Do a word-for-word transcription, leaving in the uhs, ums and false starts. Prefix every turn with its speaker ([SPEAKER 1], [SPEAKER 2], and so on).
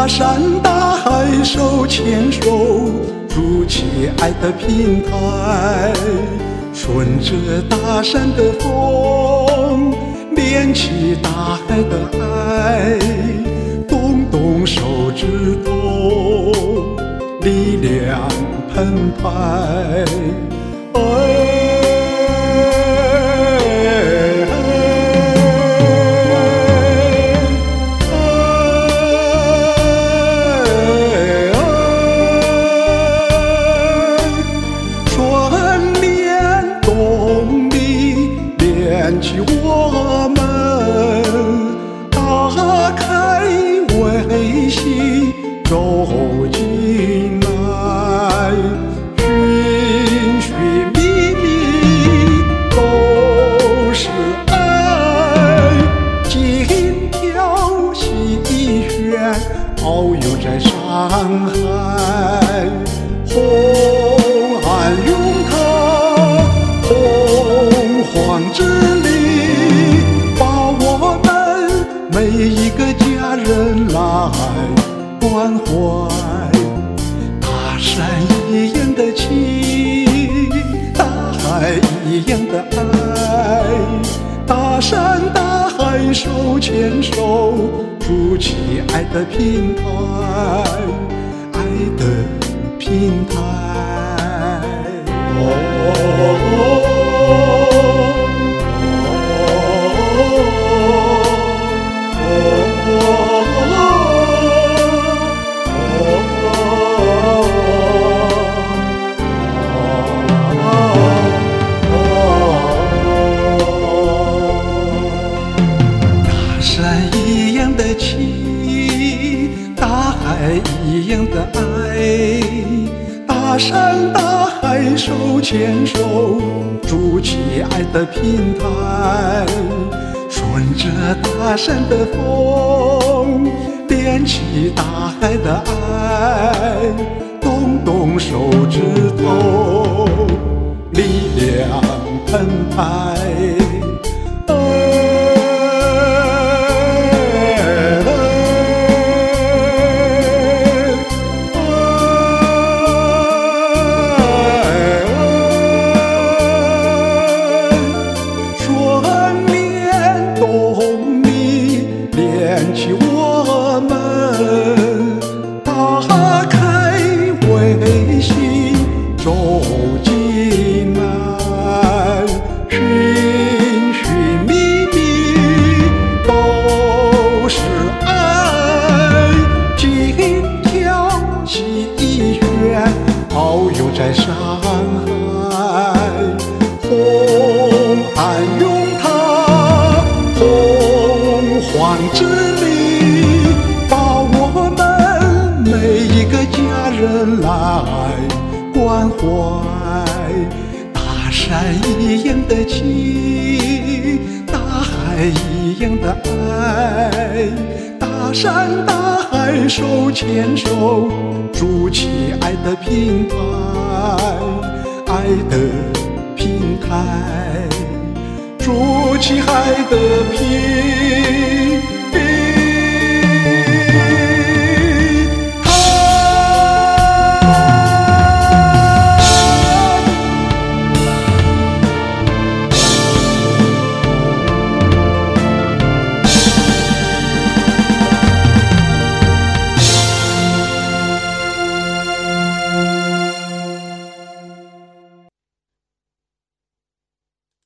[SPEAKER 1] 大山大海手牵手，筑起爱的平台。顺着大山的风，连起大海的爱。动动手指头，力量澎湃。哎牵起我们，打开微信，走进来，寻寻觅觅都是爱，精挑细选，遨游在山海，红岸拥它，洪荒之每一个家人来关怀，大山一样的情，大海一样的爱，大山大海手牵手，筑起爱的平台，爱的平台。哦一样的情，大海一样的爱，大山大海手牵手，筑起爱的平台。顺着大山的风，连起大海的爱，动动手指头，力量澎湃。牵起我们，打开微信，走进来，寻寻觅觅都是爱，精挑细选，遨游在山海，红岸拥它，洪荒之力，把我们每一个家人来关怀。大山一样的情，大海一样的爱，大山大海手牵手，筑起爱的平台，爱的平台，筑起爱的平台。